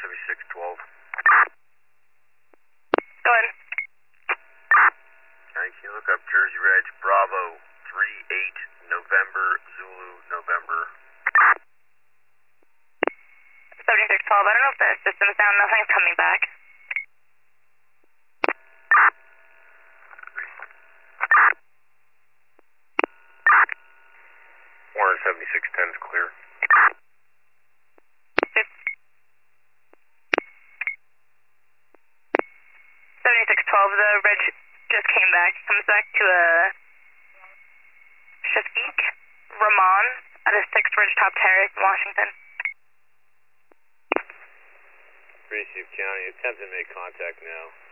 7612. Go ahead. Alright, can you look up Jersey Reg Bravo 38 November Zulu November? 7612, I don't know if the system's down, nothing's coming back. 47610's clear. 7612, the reg just came back. Comes back to a Shafiq Rahman at a 6th Ridge Top Terrace in Washington. Receive County, attempt to make contact now.